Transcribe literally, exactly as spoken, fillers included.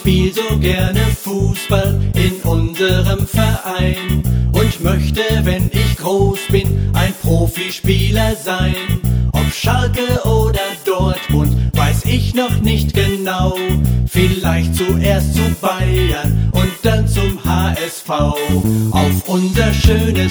spiel so gerne Fußball in unserem Verein und möchte, wenn ich groß bin, ein Profispieler sein. Ob Schalke oder Dortmund, weiß ich noch nicht genau. Vielleicht zuerst zu Bayern und dann zum H S V. Auf unser schönes